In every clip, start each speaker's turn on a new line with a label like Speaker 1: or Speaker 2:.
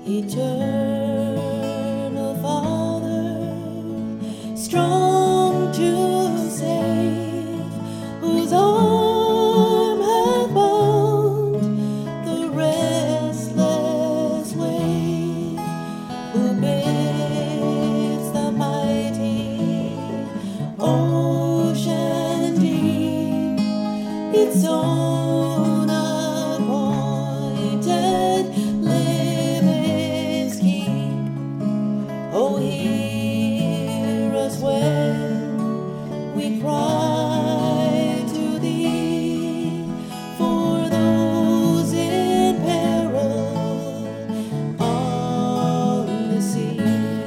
Speaker 1: Eternal Father, strong to save, whose arm hath bound the restless wave, who bids the mighty ocean deep its own appointed limits keep. Oh, hear us when we cry to thee for those in peril on the sea.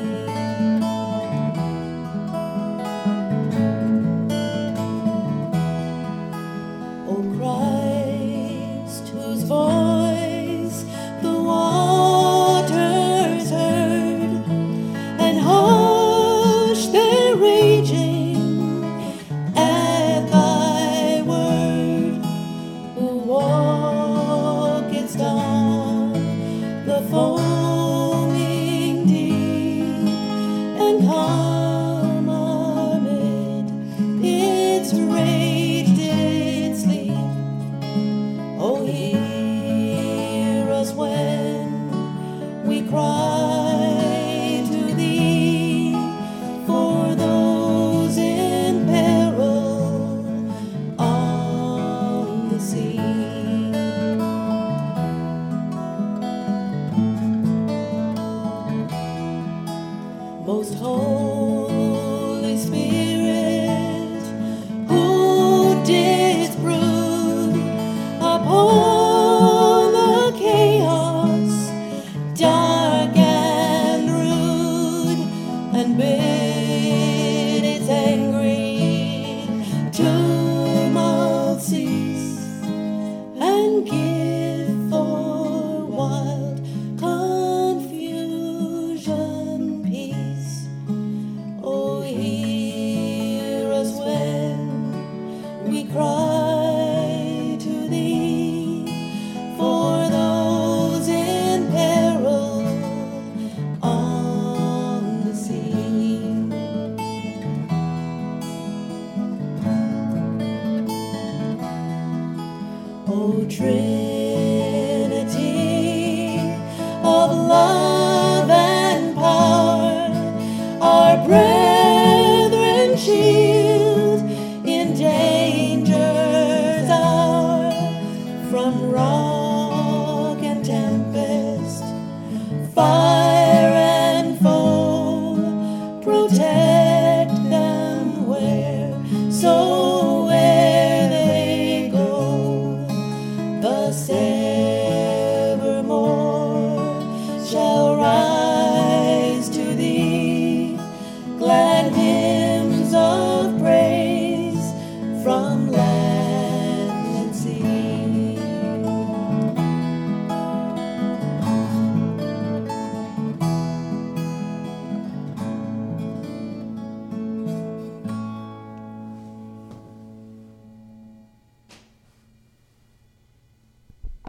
Speaker 1: O Christ, whose voice the waters heard, and hushed their raging at thy word, who walkest on the foaming deep, and calm amid its rage did sleep. Oh, hear us when we cry to thee for those in peril on the sea. Most Holy Spirit, who didst brood upon the chaos dark and rude, and bid its angry tumult cease, and give for wild confusion peace. Oh, hear us when we cry to thee for those in peril on the sea. O Trinity of love